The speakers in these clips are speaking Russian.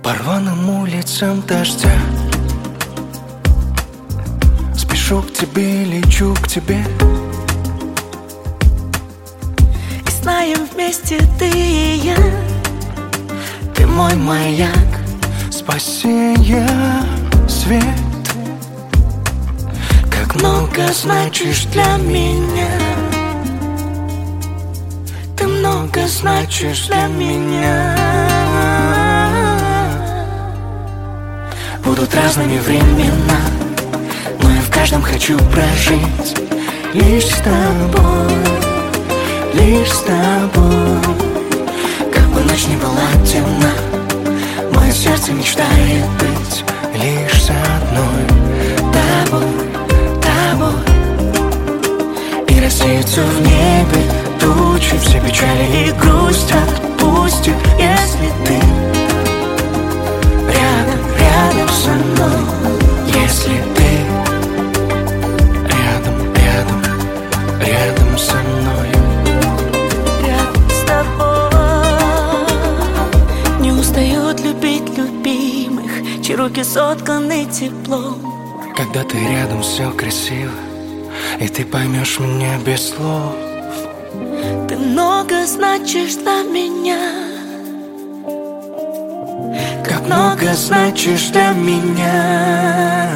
По рваным улицам дождя спешу к тебе, лечу к тебе. И знаем вместе ты и я. Ты мой маяк, спасение, свет. как много значишь для меня. Ты много значишь для меня. Будут разными времена, но я в каждом хочу прожить. Лишь с тобой, лишь с тобой. Как бы ночь не была темна, Мое сердце мечтает быть лишь с одной тобой, тобой. и рассеются в небе тучи. Все печали и грусть отпустит, если ты рядом со мной. Если ты рядом со мной. Рядом с тобой. Не устают любить любимых, чьи руки сотканы теплом. Когда ты рядом, все красиво, и ты поймешь меня без слов. Ты много значишь для меня. Как много значишь для меня.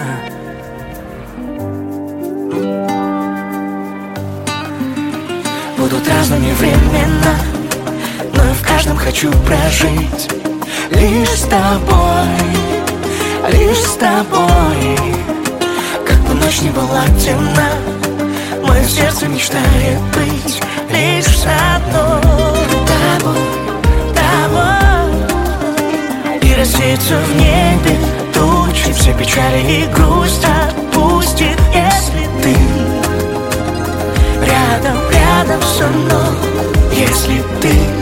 Будут разными времена, но я в каждом хочу прожить. Лишь с тобой, лишь с тобой. Как бы ночь не была темна, мое сердце мечтает быть лишь с одной тобой, тобой. И рассеются в небе тучи. Все печали и грусть отпустит, если ты Рядом со мной. если ты